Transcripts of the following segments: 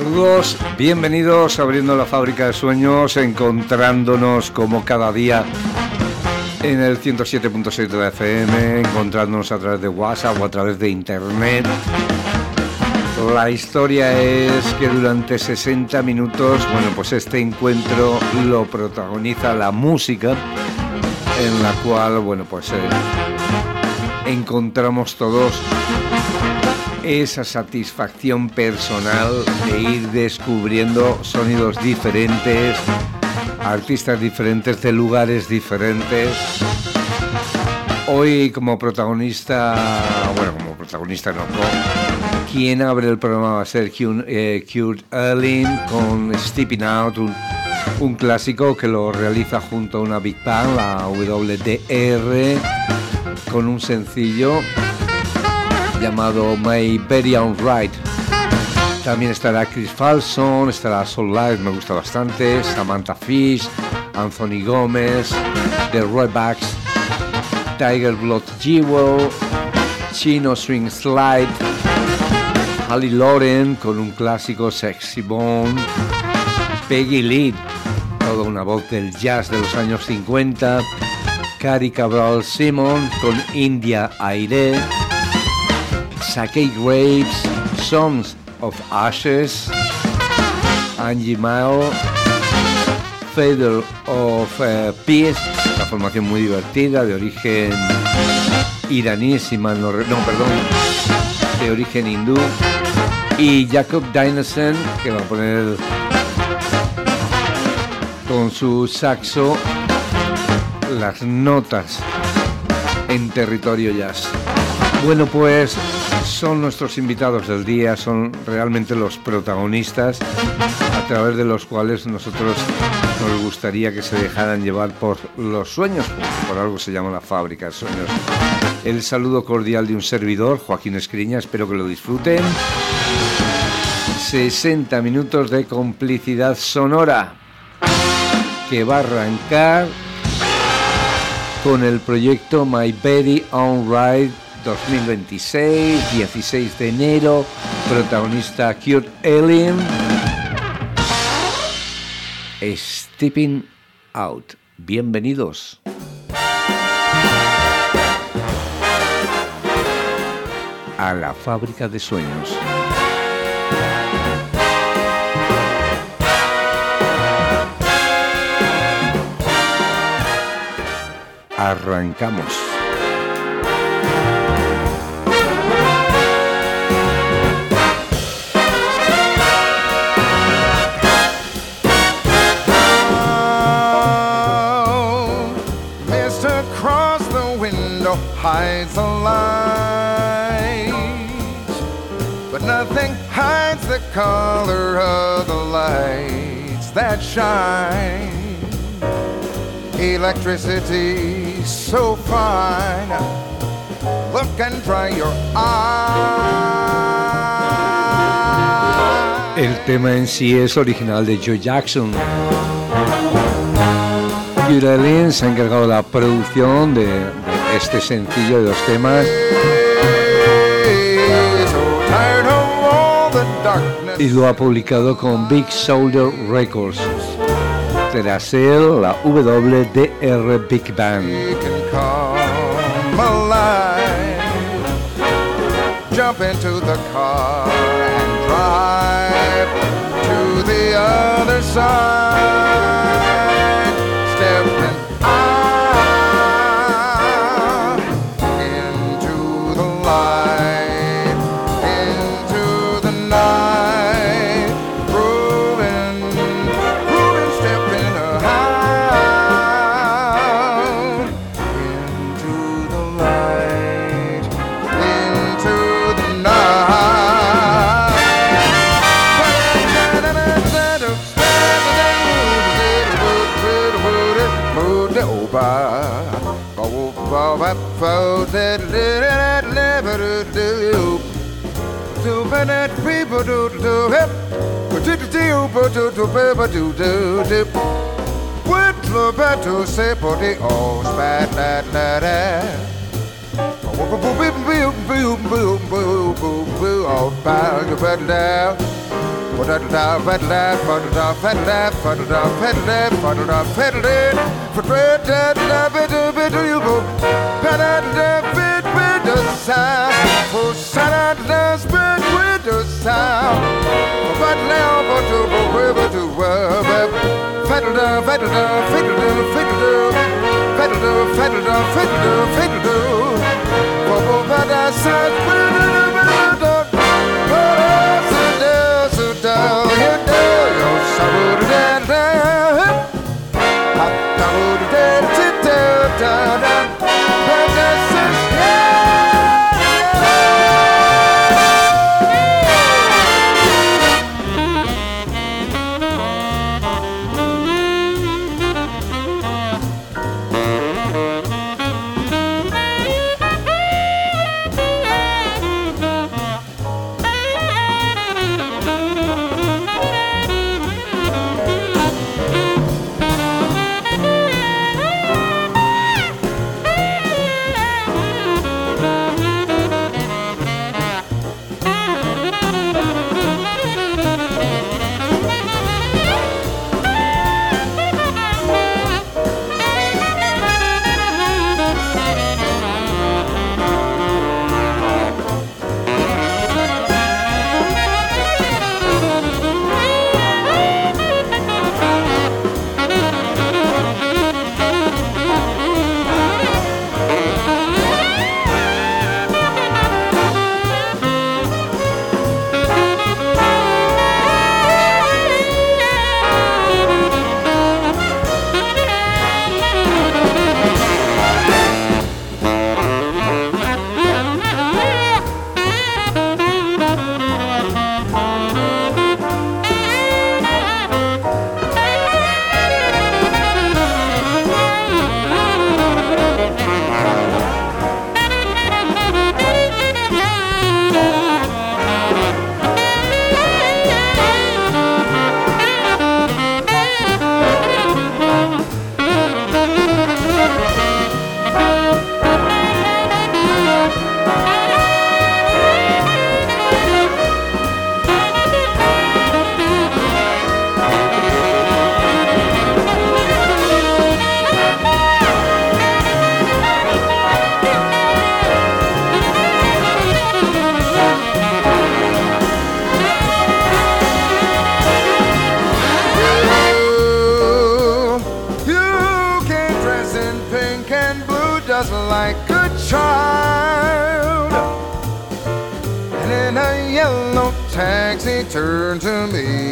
Saludos, bienvenidos a Abriendo la Fábrica de Sueños, encontrándonos como cada día en el 107.6 de la FM, encontrándonos a través de WhatsApp o a través de Internet. La historia es que durante 60 minutos, pues este encuentro lo protagoniza la música, en la cual, encontramos todos esa satisfacción personal de ir descubriendo sonidos diferentes, artistas diferentes, de lugares diferentes. Hoy como protagonista no, quien abre el programa va a ser Kurt Elling con Stepping Out, un clásico que lo realiza junto a una Big Band, la WDR, con un sencillo llamado My Very Own Right. También estará Chris Falson, estará Soul Light, me gusta bastante, Samantha Fish, Anthony Gómez, The Roybacks, Tiger Blood Jewel, Chino Swing Slide, Ali Loren con un clásico Sexy Bone, Peggy Lee, toda una voz del jazz de los años 50, Cary Cabral Simon con India Aire, Sake Graves, Songs of Ashes, Angie Mao, Feather of Peace, una formación muy divertida de origen iraní, de origen hindú, y Jacob Dinesen, que va a poner con su saxo las notas en territorio jazz. Son nuestros invitados del día, son realmente los protagonistas a través de los cuales nosotros nos gustaría que se dejaran llevar por los sueños, por algo se llama la Fábrica de Sueños. El saludo cordial de un servidor, Joaquín Escriña, espero que lo disfruten. 60 minutos de complicidad sonora que va a arrancar con el proyecto My Very Own Right 2026, 16 de enero, protagonista Kurt Elling, Stepping Out. Bienvenidos. A la Fábrica de Sueños. Arrancamos. Hides the light, but nothing hides the color of the lights that shine. Electricity so fine, look and dry your eyes. El tema en sí es original de Joe Jackson. Kurt Elling se ha encargado de la producción de este sencillo de 2 temas y lo ha publicado con Big Shoulder Records. Tras él, la WDR Big Band. Jump into the car and drive to the other side. Step Turn to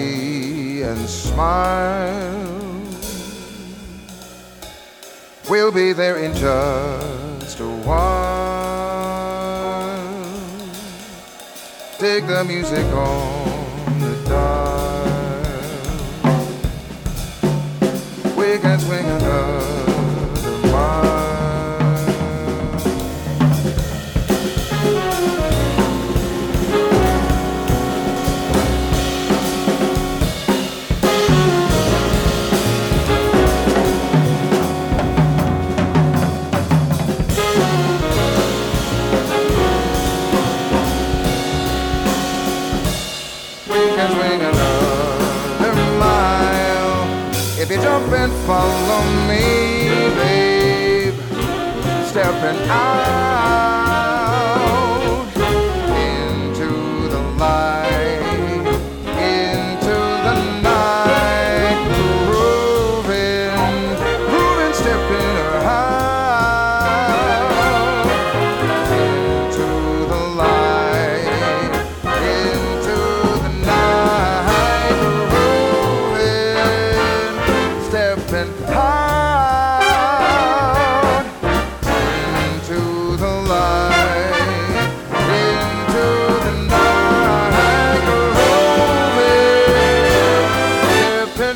me and smile. We'll be there in just a while. Dig the music on the dial. We can swing another mile. If you jump and follow me, babe, stepping out into the light, into the night, grooving, stepping out into the light, into the night, stepping out into the light, into the night, stepping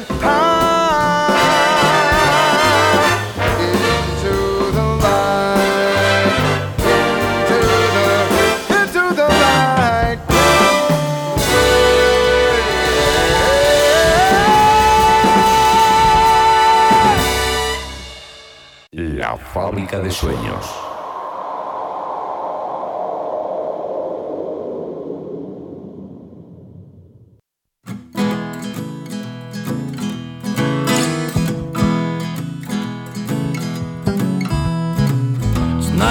out into the light, into the light. La fábrica de sueños.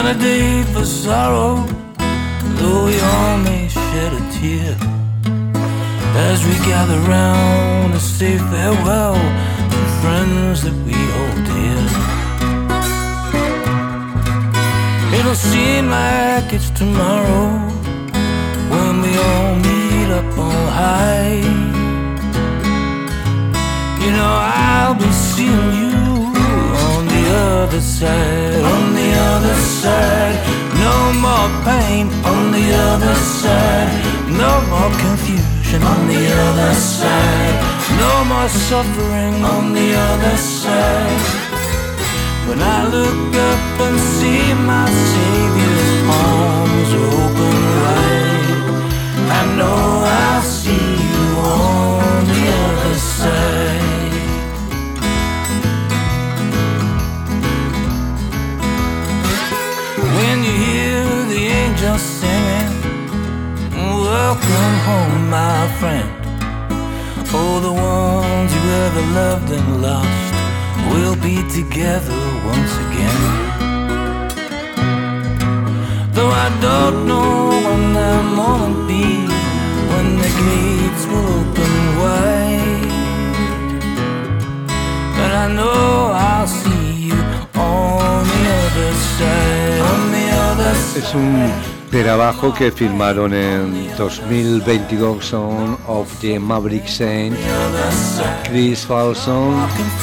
Not a day for sorrow, though we all may shed a tear, as we gather round to say farewell to friends that we hold dear. It'll seem like it's tomorrow when we all meet up on high. You know I'll be seeing you on the other side, on the other side. No more pain on the other side, no more confusion on the other side, no more suffering on the other side. When I look up and see my Savior's arms open wide, I know I'll see you on the other side. When you hear the angels singing, welcome home, my friend. Oh, the ones you ever loved and lost will be together once again. Though I don't know when that moment be, when the gates will open wide, but I know I'll see you on the other side, on the other side. Es un trabajo que firmaron en 2022 Son of the Maverick Saint, Chris Falson,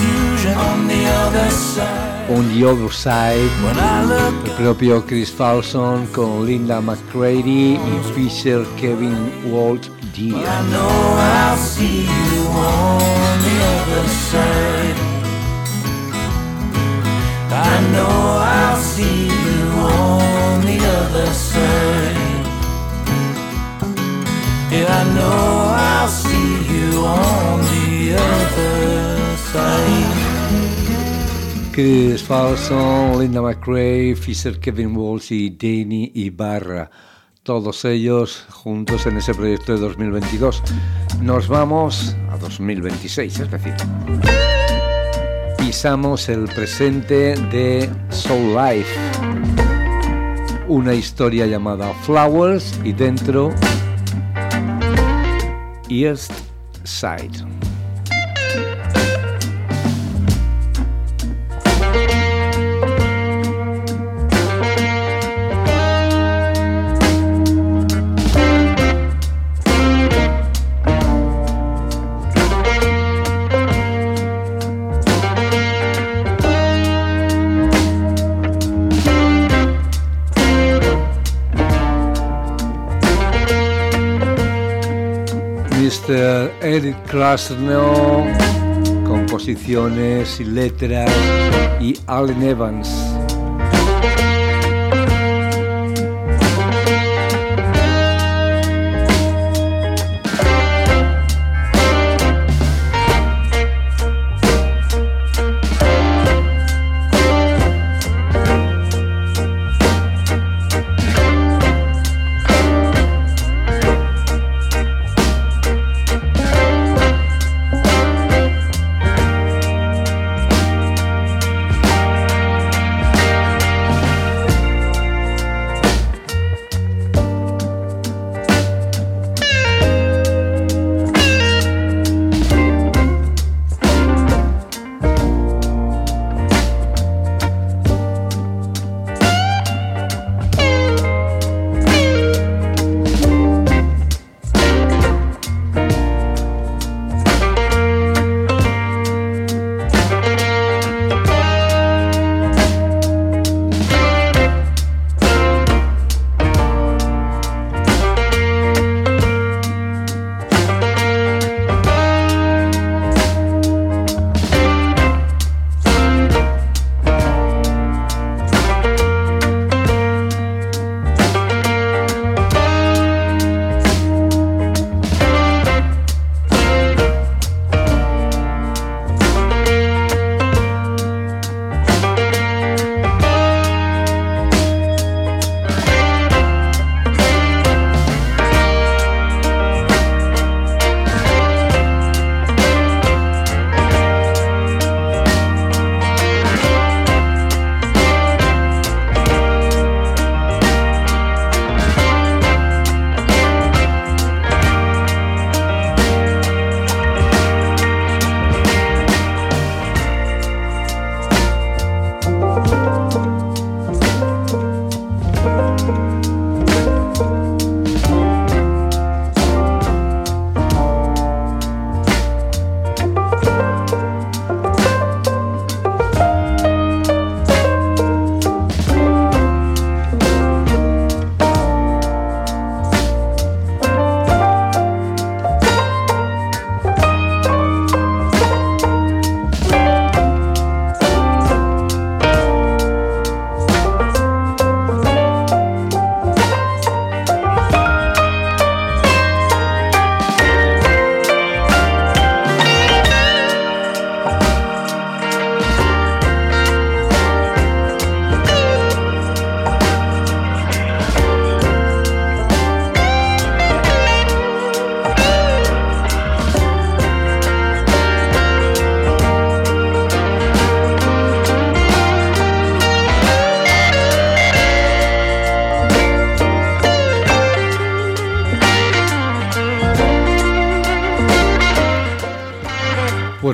On the Other Side, el propio Chris Falson con Linda McCready y Fisher Kevin Walt Deer. I know I'll see you on the other side. I know I'll see you on the other side. Yeah, I know I'll see you on the other side. Chris Falson, Linda McRae, Fisher Kevin Walsh y Danny Ibarra. Todos ellos juntos en ese proyecto de 2022. Nos vamos a 2026, es decir, pisamos el presente de Soul Life, una historia llamada Flowers y dentro East Side. Mr. Eric Krasno, composiciones y letras, y Allen Evans.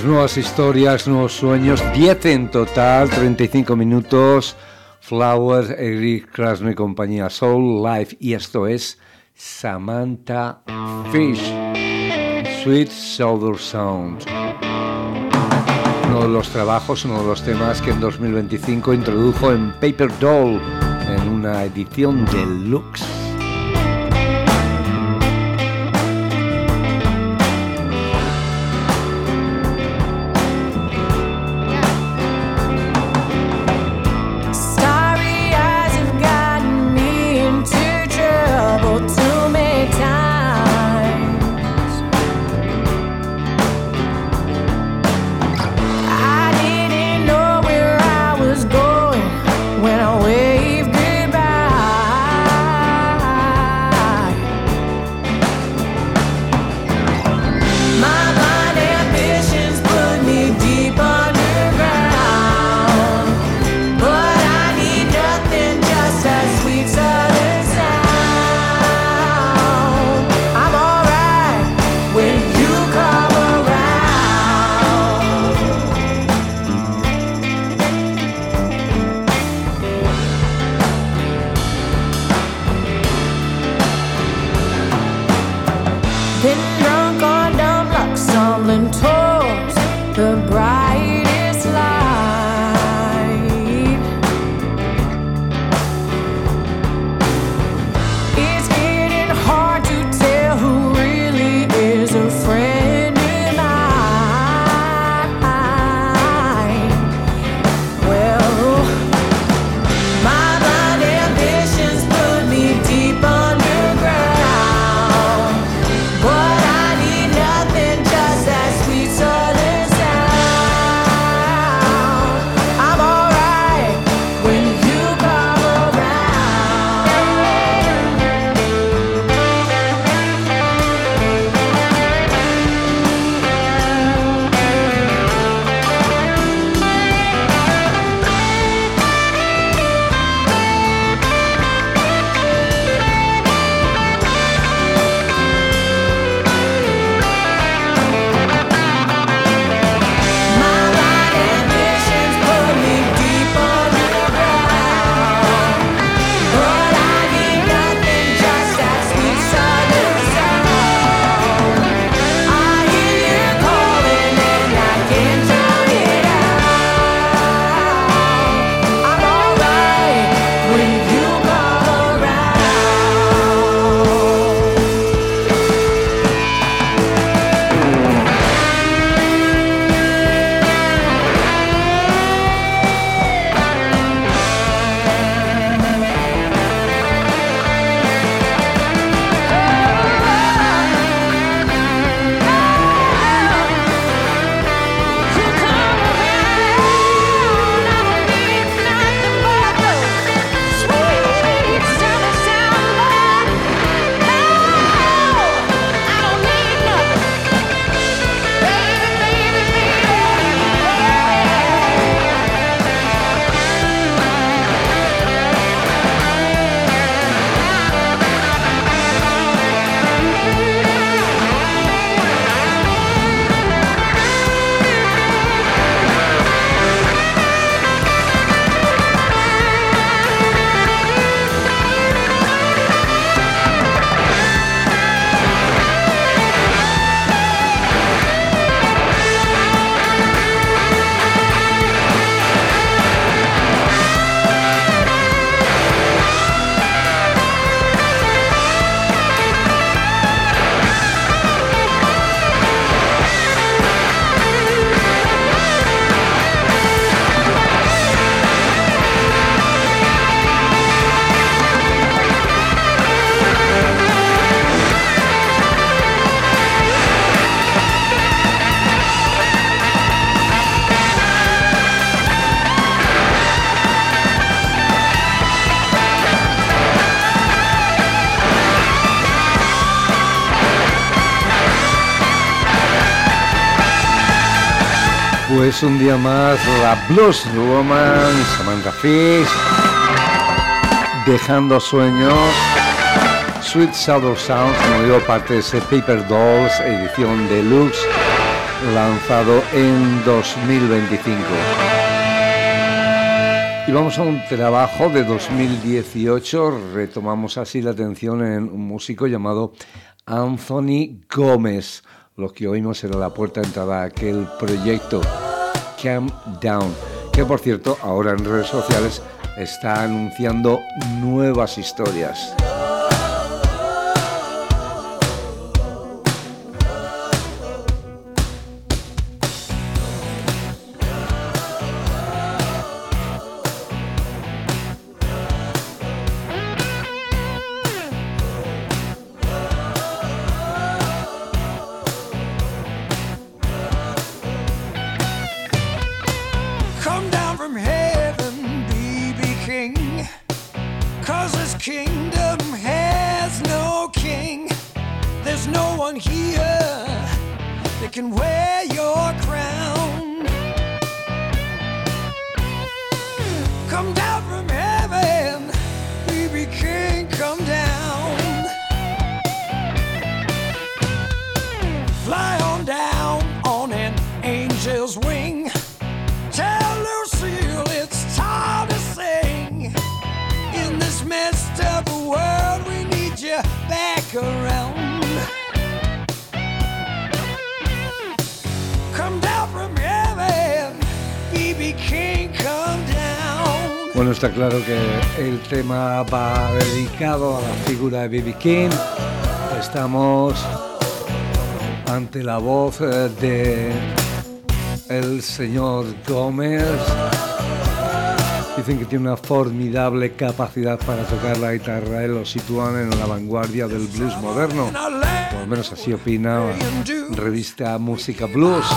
nuevas historias, nuevos sueños, 10 en total, 35 minutos. Flowers, Eric Krasno y compañía, Soul Life, y esto es Samantha Fish, Sweet Southern Sound. Uno de los trabajos, uno de los temas que en 2025 introdujo en Paper Doll en una edición deluxe. Pues un día más la Blues Woman Samantha Fish, dejando sueños. Sweet Southern Sound, como digo, parte de ese Paper Dolls edición deluxe lanzado en 2025. Y vamos a un trabajo de 2018, retomamos así la atención en un músico llamado Anthony Gómez. Lo que oímos era la puerta de entrada a aquel proyecto Calm Down, que por cierto ahora en redes sociales está anunciando nuevas historias. Bueno, está claro que el tema va dedicado a la figura de B.B. King. Estamos ante la voz de el señor Gómez. Dicen que tiene una formidable capacidad para tocar la guitarra. Lo sitúan en la vanguardia del blues moderno. Por lo menos así opina la revista Música Blues.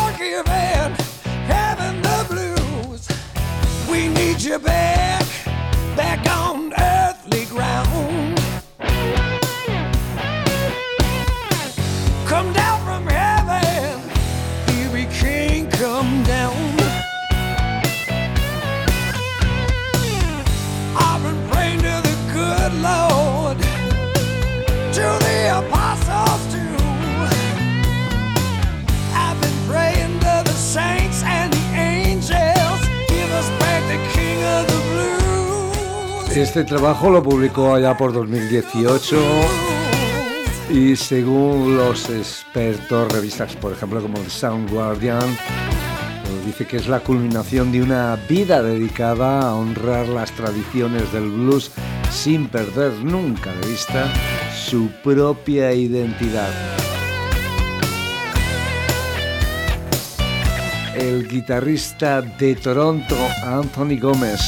Back on earthly ground. Come down from heaven, B.B. King, come down. I've been praying to the good Lord, to the apostles too. I've been praying to the saints and the angels. Give us back the King of the Blues. Este trabajo lo publicó allá por 2018 y según los expertos, revistas por ejemplo como The Sound Guardian, dice que es la culminación de una vida dedicada a honrar las tradiciones del blues sin perder nunca de vista su propia identidad. El guitarrista de Toronto, Anthony Gómez.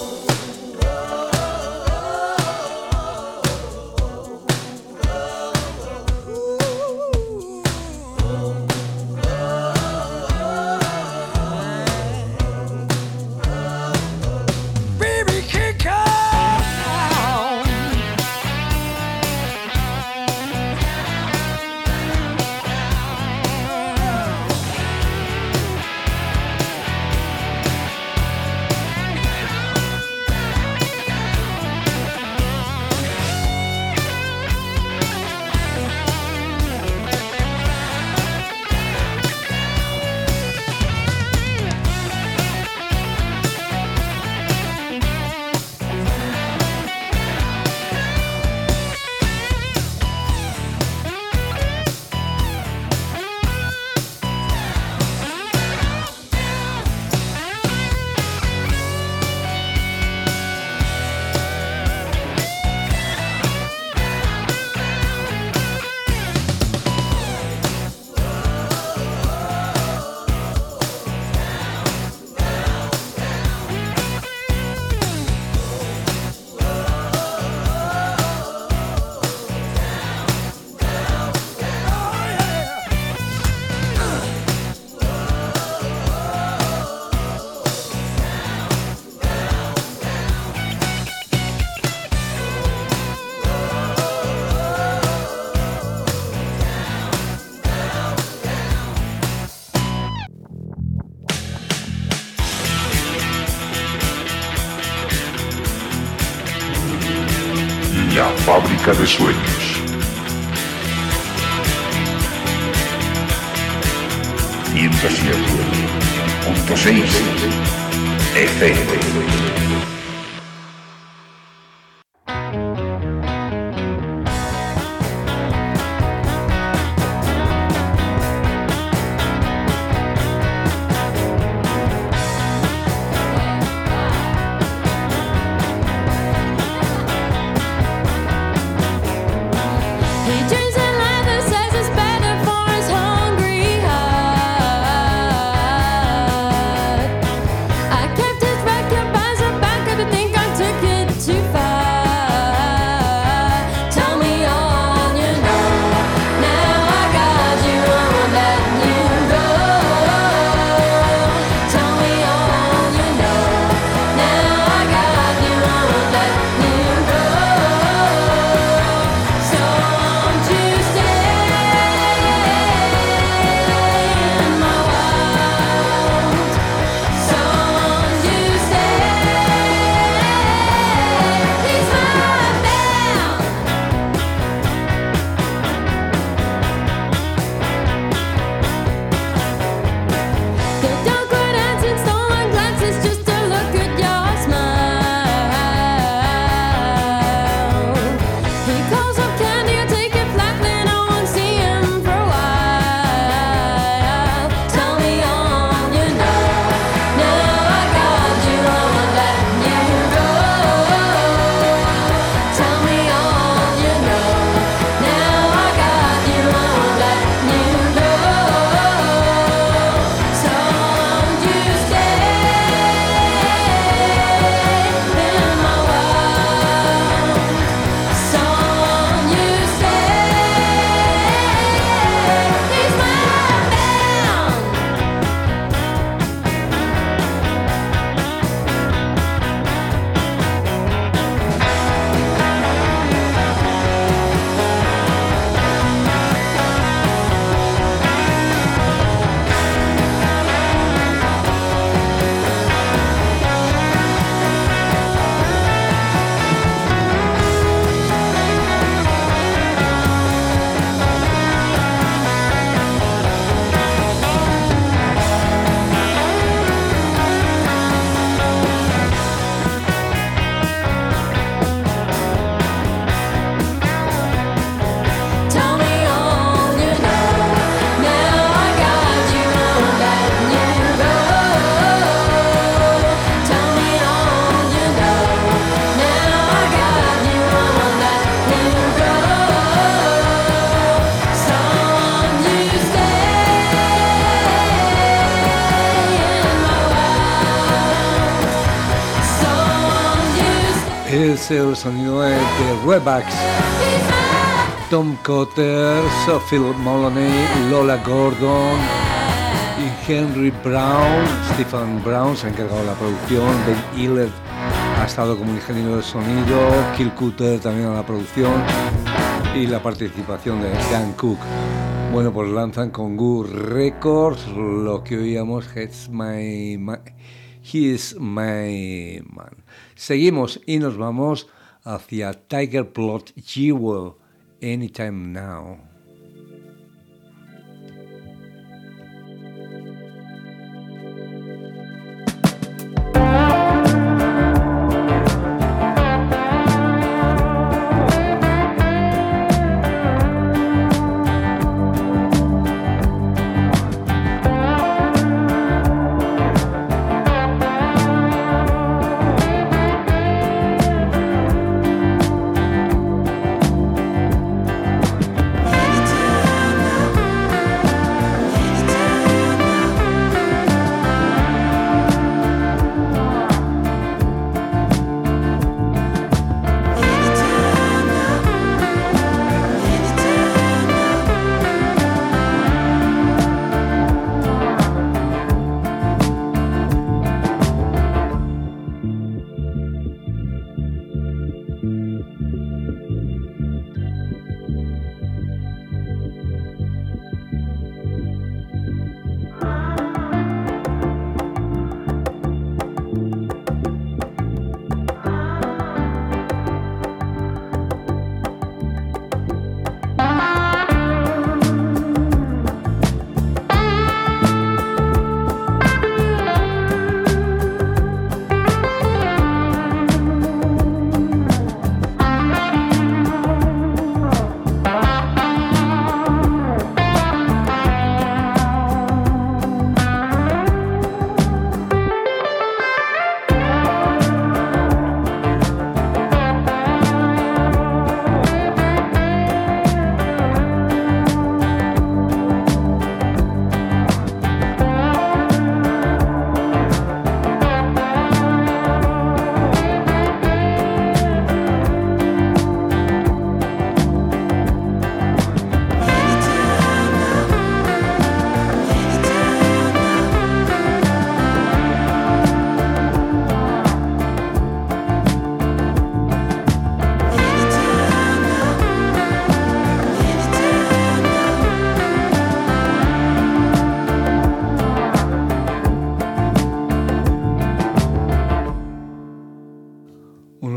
La fábrica de sueños. 107.6 FM. Es el sonido de Redbacks, Tom Cotter, Phil Moloney, Lola Gordon y Henry Brown. Stephen Brown se ha encargado de la producción, Ben Hiller ha estado como ingeniero de sonido, Kill Cutter también a la producción y la participación de Dan Cook. Bueno, pues lanzan con Goo Records lo que oíamos, He's My Man. Seguimos y nos vamos hacia Tiger Plot Jewel, Anytime Now.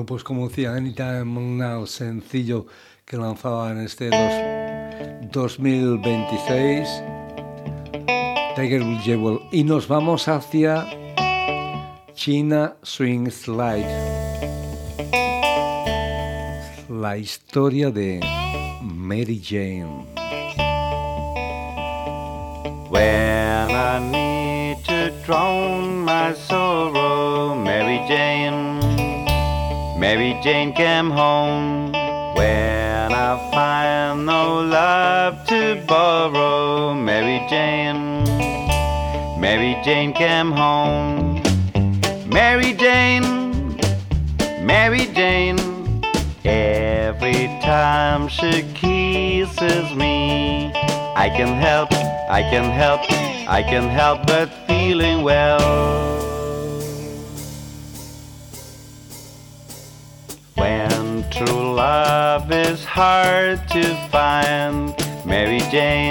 pues como decía, Anytime Now, sencillo que lanzaba en este 2026, Tiger Jewel. Y nos vamos hacia China Swing Slide, la historia de Mary Jane. When I need to drown my sorrow, Mary Jane came home. When I find no love to borrow, Mary Jane came home. Mary Jane, every time she kisses me, I can help but feeling well. When true love is hard to find, Mary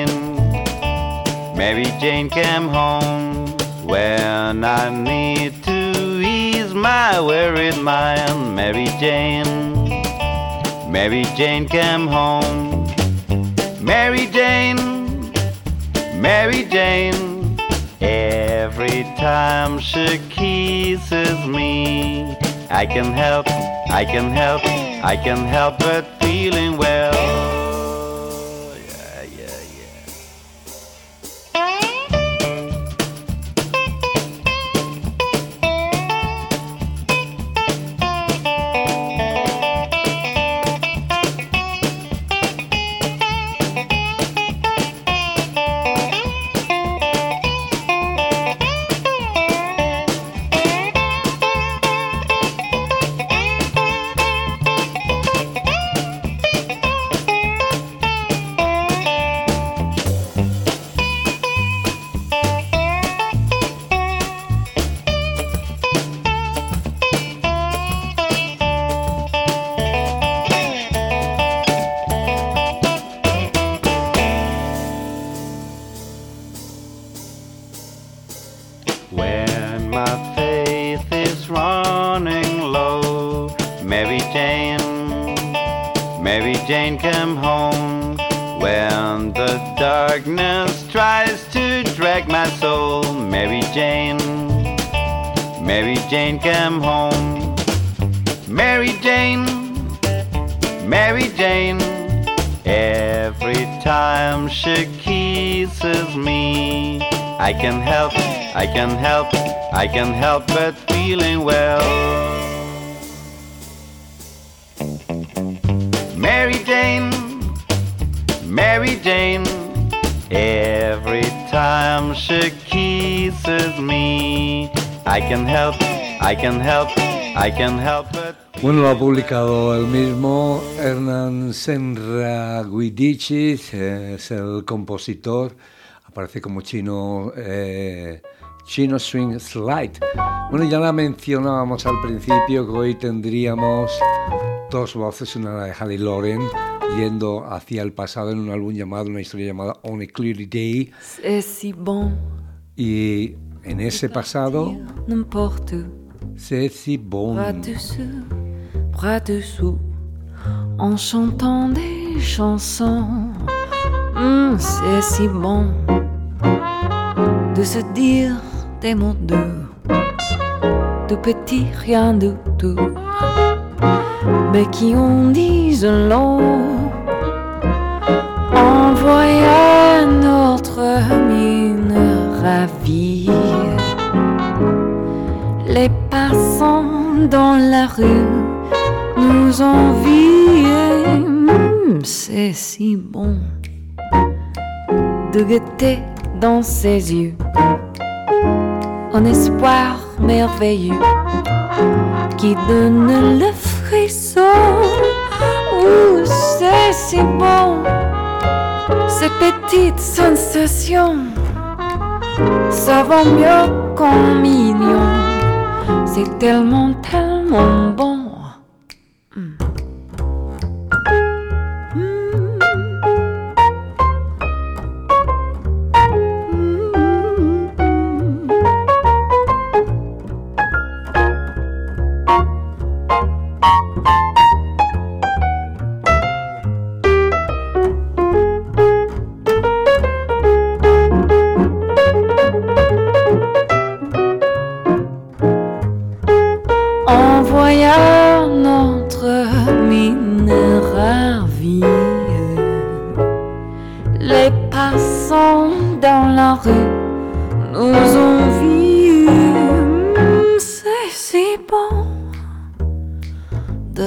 Jane came home. When I need to ease my worried mind, Mary Jane came home. Mary Jane, every time she kisses me, I can help but feeling well. When my faith is running low, Mary Jane came home. When the darkness tries to drag my soul, Mary Jane came home. Mary Jane, every time she kisses me, I can help but feeling well. Mary Jane, every time she kisses me, I can help but... Bueno, lo ha publicado el mismo Hernán Senra-Guidichis, es el compositor, aparece como Chino Swing Slide. Bueno, ya la mencionábamos al principio que hoy tendríamos dos voces, una de Haley Loren yendo hacia el pasado en un álbum llamado, una historia llamada On a Clear Day. C'est si bon. Y en ese pasado, c'est si bon. Bras dessous, en chantant des chansons. C'est si bon de se dire des mots doux, tout petit, rien du tout, mais qui en disent long. En voyant notre mine ravie, les passants dans la rue nous envient. C'est si bon de guetter dans ses yeux un espoir merveilleux qui donne le frisson. C'est si bon, ces petites sensations, ça vaut mieux qu'un million. C'est tellement, tellement bon.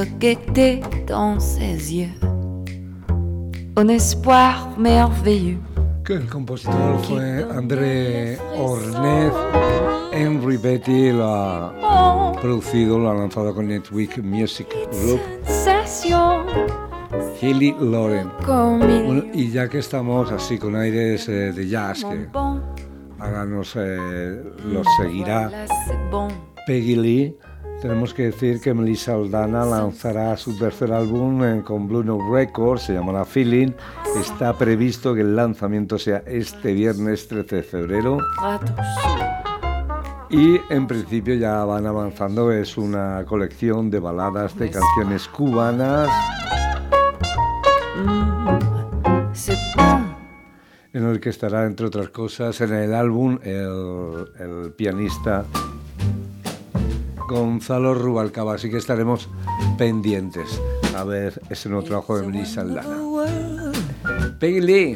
de gaieté dans ses yeux, un espoir merveilleux. Que el compositor fue André Ornez. Henry Betty lo ha producido, lo ha lanzado con Network Music Group. Hilly Lauren. Bueno, y ya que estamos así con aires de jazz, que ahora nos los seguirá Peggy Lee, tenemos que decir que Melissa Aldana lanzará su tercer álbum con Blue Note Records, se llamará Feeling. Está previsto que el lanzamiento sea este viernes 13 de febrero. Y en principio ya van avanzando, es una colección de baladas de canciones cubanas en el que estará, entre otras cosas, en el álbum el pianista Gonzalo Rubalcaba, así que estaremos pendientes a ver ese nuevo trabajo de Melissa Aldana. Peggy Lee,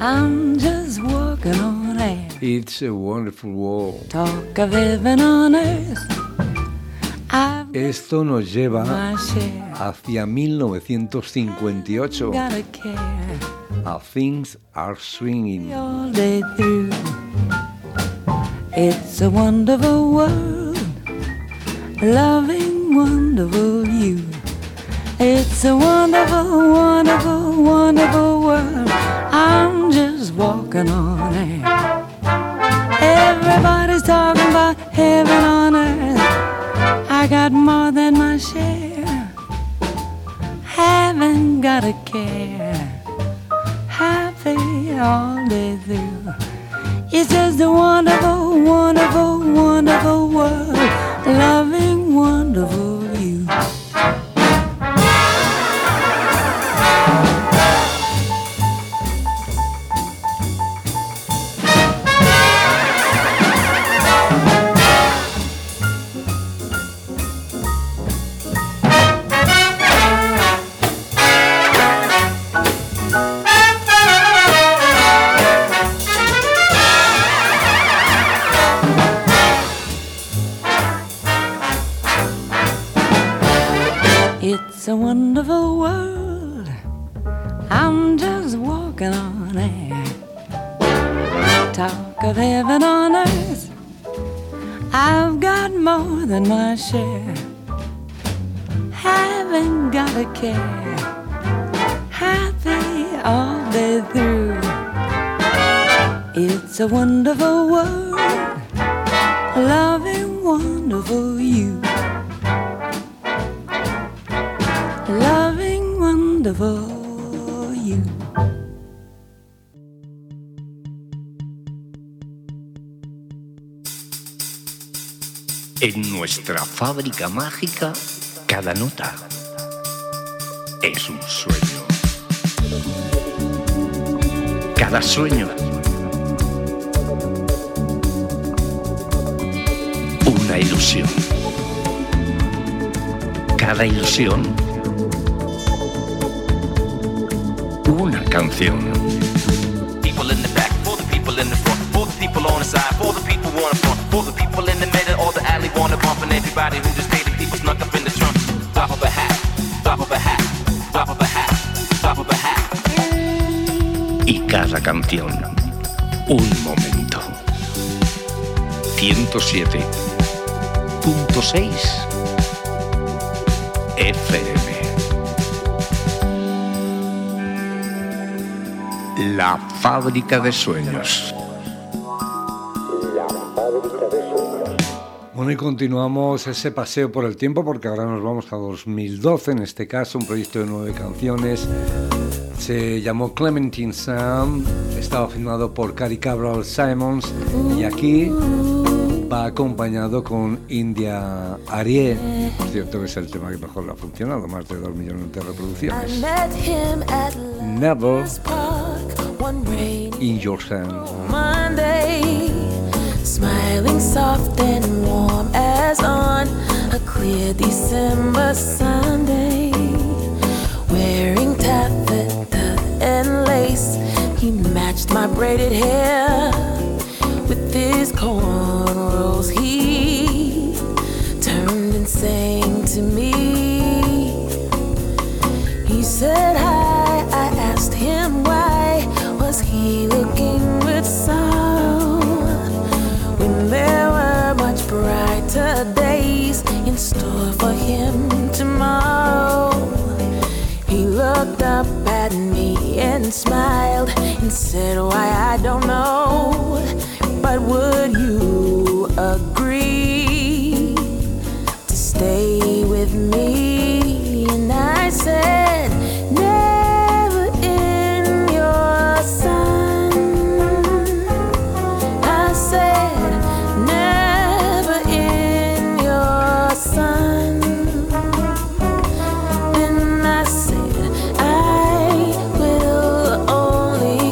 It's a Wonderful World. Talk of heaven on earth. Esto nos lleva hacia 1958. A Things Are Swinging. All day through. It's a wonderful world, loving wonderful you. It's a wonderful, wonderful, wonderful world. I'm just walking on air. Everybody's talking about heaven on earth. I got more than my share. Haven't got a care. Happy all day through. It's just a wonderful, wonderful, wonderful world. Loving wonderful you. It's a wonderful world. I'm just walking on air. Talk of heaven on earth. I've got more than my share. Haven't got a care. Happy all day through. It's a wonderful world. Loving wonderful you. Loving wonderful you. En nuestra fábrica mágica, cada nota es un sueño. Cada sueño, una ilusión. Cada ilusión, una canción. People in the back, for the people in the front, for the people on the side, for the people wanna front, for the people in the middle or the alley wanna bump, and everybody who just hated people snuck up in the trunk. Drop of a hat, drop of a hat, drop of a hat, drop of a hat. Y cada canción, un momento. 107.6 FM. La fábrica de sueños. Bueno, y continuamos ese paseo por el tiempo porque ahora nos vamos a 2012, en este caso, un proyecto de 9 canciones. Se llamó Clementine Sound, estaba firmado por Cary Cabral Simons y aquí va acompañado con India Arie. Por cierto, que es el tema que mejor le ha funcionado, más de 2 millones de reproducciones. Never in Your Hand. Monday, smiling soft and warm as on a clear December Sunday, wearing taffeta and lace. He matched my braided hair with his cornrows. He turned and sang to me, brighter days in store for him tomorrow. He looked up at me and smiled and said, why, I don't know, but would you agree to stay with me? And I said, never in your sun. I said, never in your sun. And I said, I will only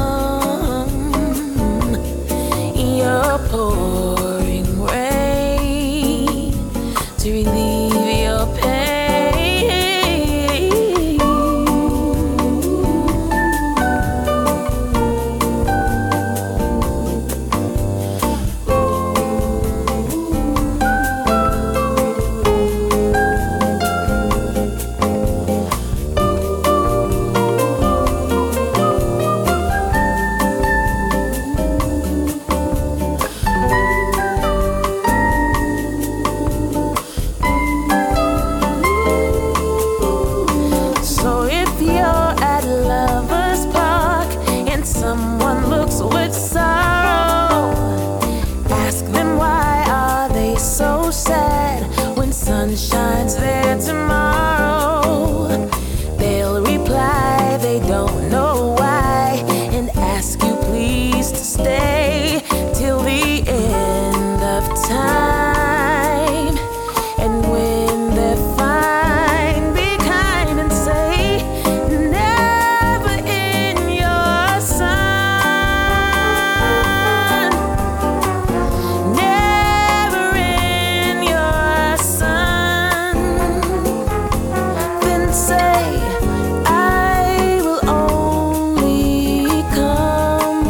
come your pouring rain to relieve your pain. So if you're at Lover's Park and someone looks with sorrow, ask them why are they so sad when sun shines there tomorrow. They'll reply they don't know why and ask you please to stay till the end of time. And when they're fine, be kind and say, never in your sun. Never in your sun. Then say, I will only come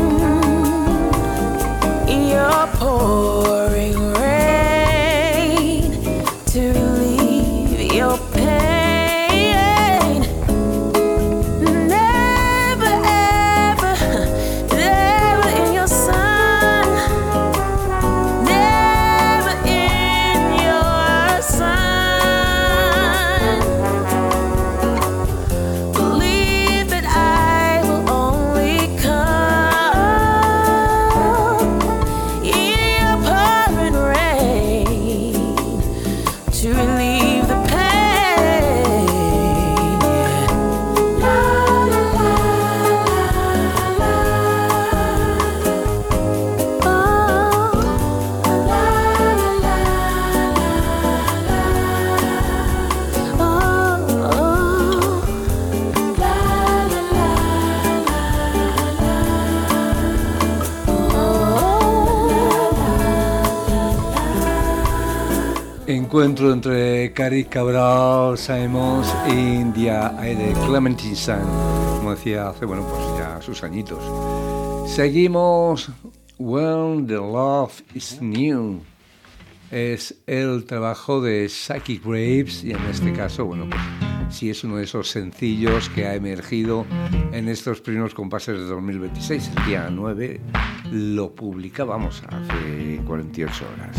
your pouring rain to relieve your pain. Never ever, never in your sun. Never in your sun. Believe that I will only come in your pouring rain to relieve the pain. La, la, la, la, la. Oh, la, la, la, la, la. Oh, oh. La, la, la, Encuentro entre Cary Cabral, Simons e India de Clementine Sun, como decía hace, bueno, pues ya sus añitos. Seguimos. When the Love is New es el trabajo de Psychic Graves y en este caso, bueno, pues sí es uno de esos sencillos que ha emergido en estos primeros compases de 2026. El día 9 lo publicábamos hace 48 horas.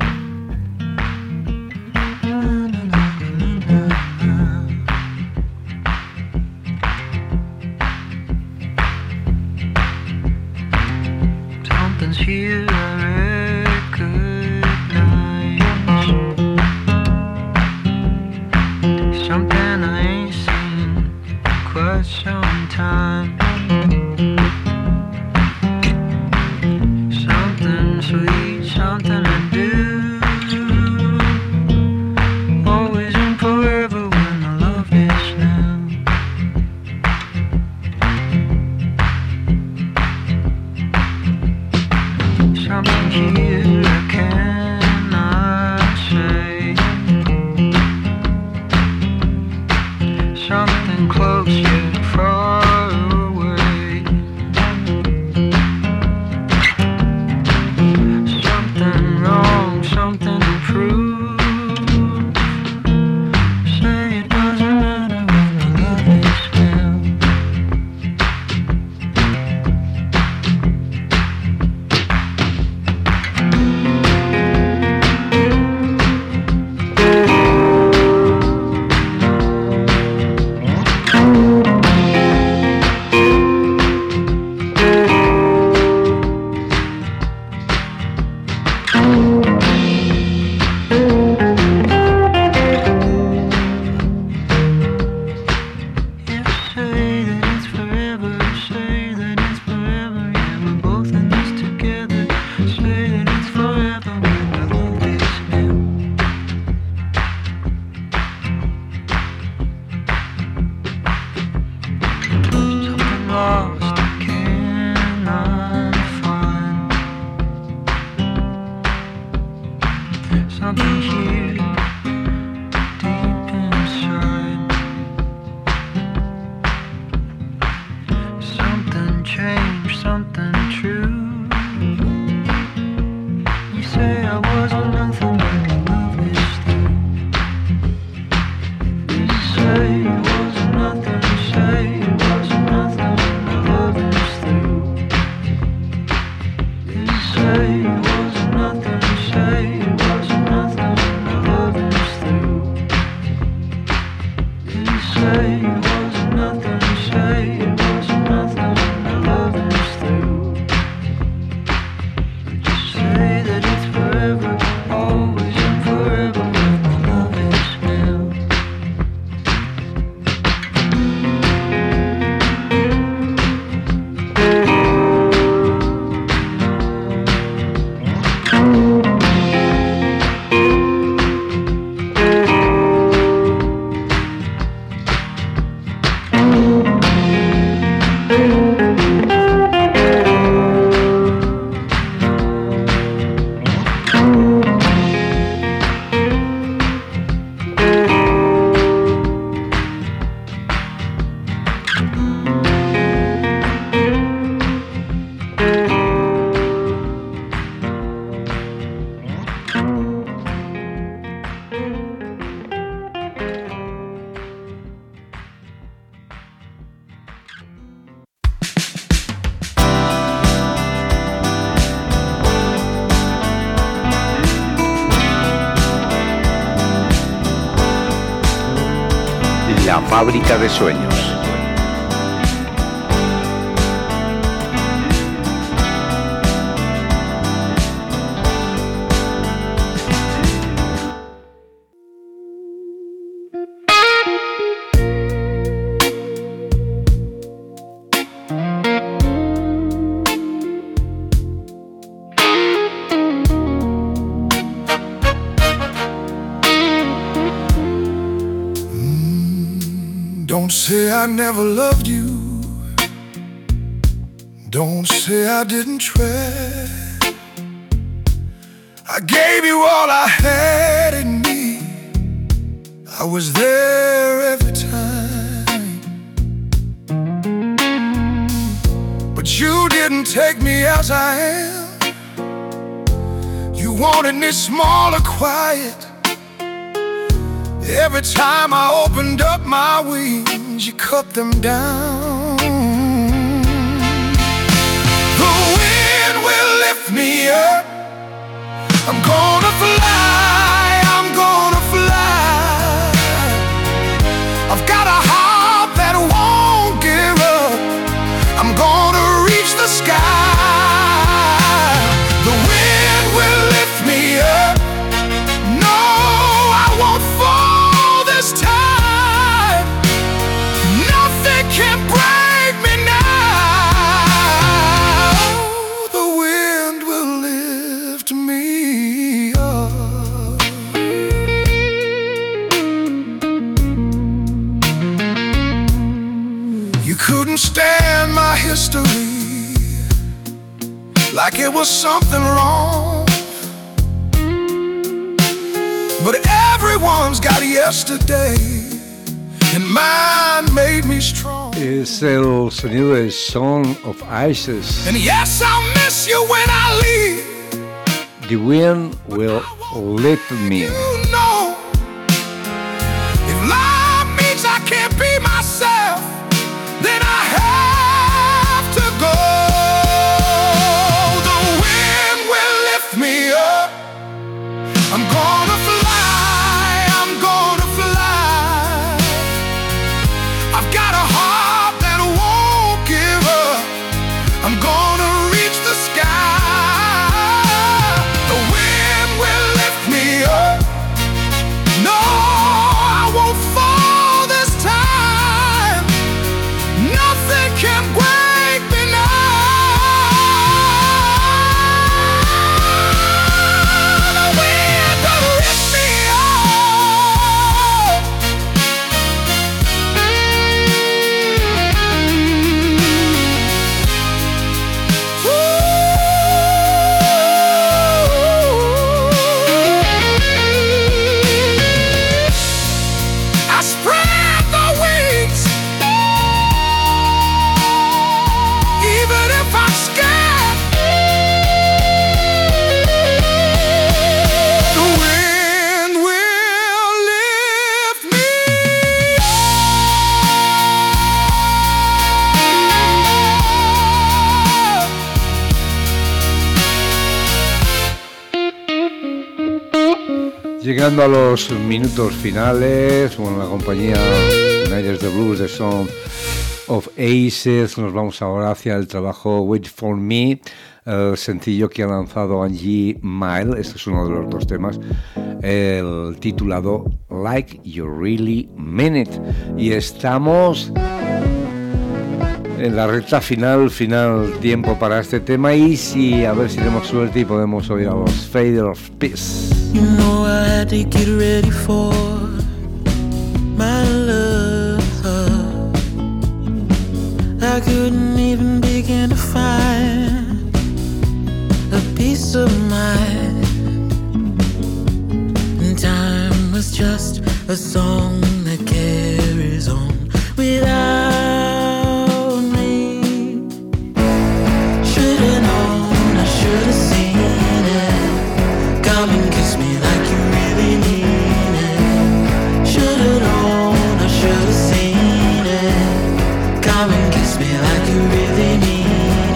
Something's here I recognize. Something I ain't seen quite some time. Something sweet, something I do. something here deep inside. Something changed, something true. You say I wasn't nothing like a love is through. You say it wasn't nothing, say it wasn't nothing, the love is through. You say it wasn't nothing, say it wasn't nothing, the love is through. You say it wasn't nothing, say it wasn't nothing, the love is through. You say that it's forever, always and forever, when the love is new. La fábrica de sueños. Don't say I never loved you. Don't say I didn't try. I gave you all I had in me. I was there every time. But you didn't take me as I am. You wanted me small or quiet. Every time I opened up my wings, you cut them down. The wind will lift me up. I'm gonna fly, I'm gonna fly. I've got a heart that won't give up. I'm gonna reach the sky. The wind will lift me up. No, I won't fall this time. Nothing can break me now. The wind will lift me up. You couldn't stand my history like it was something wrong. But everyone's got yesterday, and mine made me strong. Es el sonido de Song of Isis. And yes, I'll miss you when I leave. The wind will lift me. You know, if love means I can't be myself, then I have to go. The wind will lift me up. I'm gonna fly, I'm gonna fly. I've got a heart that won't give up. I'm gonna reach the sky. The wind will lift me up. Llegando a los minutos finales, con la compañía United the Blues de Song of Aces, nos vamos ahora hacia el trabajo Wait For Me, el sencillo que ha lanzado Angie Mile. Este es uno de los dos temas, el titulado Like You Really Mean It. Y estamos en la recta final tiempo para este tema, y si a ver si tenemos suerte y podemos oír a los Fader of Peace. You know I had to get ready for my love. I couldn't even begin to find a peace of mind. And time was just a song that carries on without me. Should've known, I should've seen it. Come and kiss me like you really need it. Should've known, I should've seen it. Come and kiss me like you really need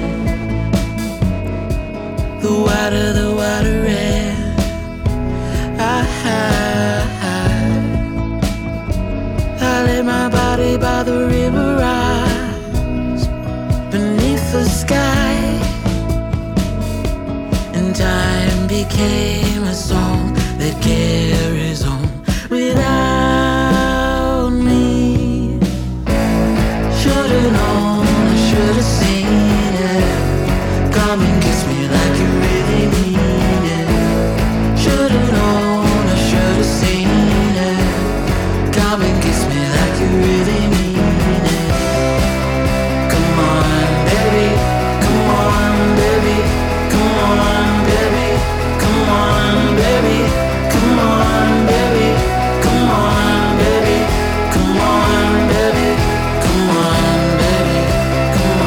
it. The wider red I lay my body by the river rise beneath the sky, and time became a song that carries on without me. Should've known, I should've seen it. Come and kiss me like you really need it. Should've known, I should've seen it. Come and kiss me like you really mean it. Come on, baby, come on, baby, come on, baby, come on, baby, come on, baby, come on, baby, come on, baby, come on, baby, come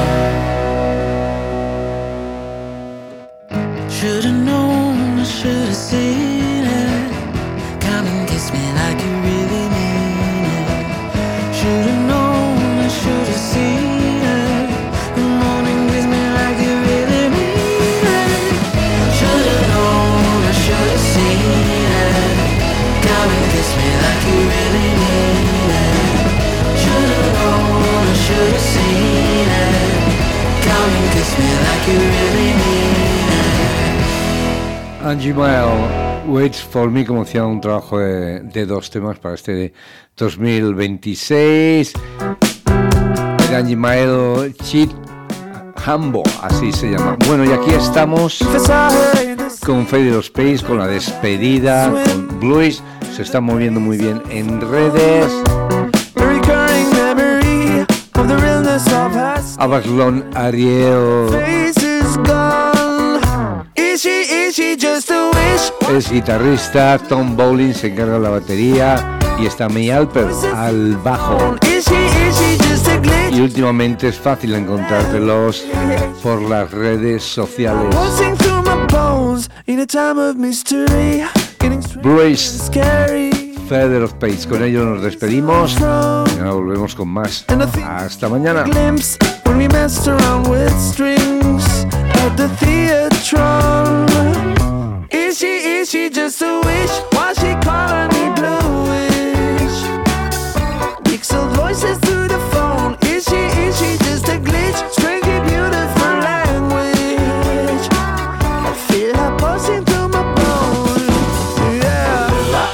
on. Should've known, I should've seen it. Come and kiss me like you really mean it. Should've known, I should've seen it. Come on and kiss me like you really mean it. Should've known, I should've seen it. Come and kiss me like you really mean it. Should've known, I should've seen it. Come and kiss me like you really mean it. Angie Mile, Wait For Me, como decía, un trabajo de dos temas para este 2026. El Angie Mile Cheat Hambo, así se llama. Bueno, y aquí estamos con Fader of Space, con la despedida, con Blues. Se está moviendo muy bien en redes. Abaslon Ariel es guitarrista, Tom Bowling se encarga de la batería y está May Alper al bajo. Y últimamente es fácil encontrártelos por las redes sociales. Bruce, Feather of Pace. Con ello nos despedimos y ahora volvemos con más. Hasta mañana. Is she just a wish? Why she calling me bluish? Pixel voices through the phone. Is she just a glitch? Strange beautiful language. I feel her pulsing through my bones. Yeah.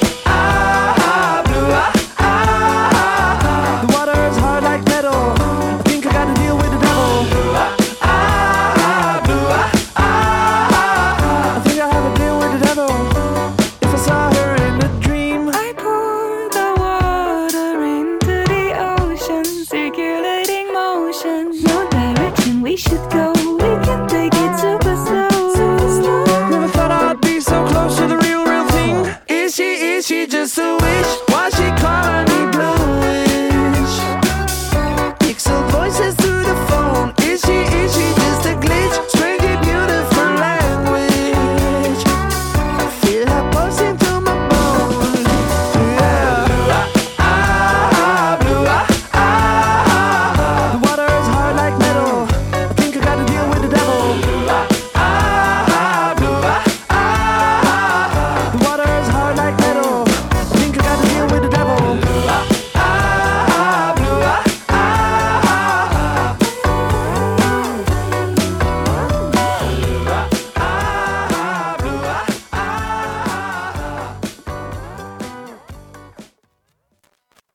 The water is hard like metal. I think I gotta deal with the devil. I think I have to deal with the devil. If I saw her in a dream, I pour the water into the ocean, circulating motion. No direction we should go. We can take it super slow. Never thought I'd be so close to the real thing. Is she just a wish?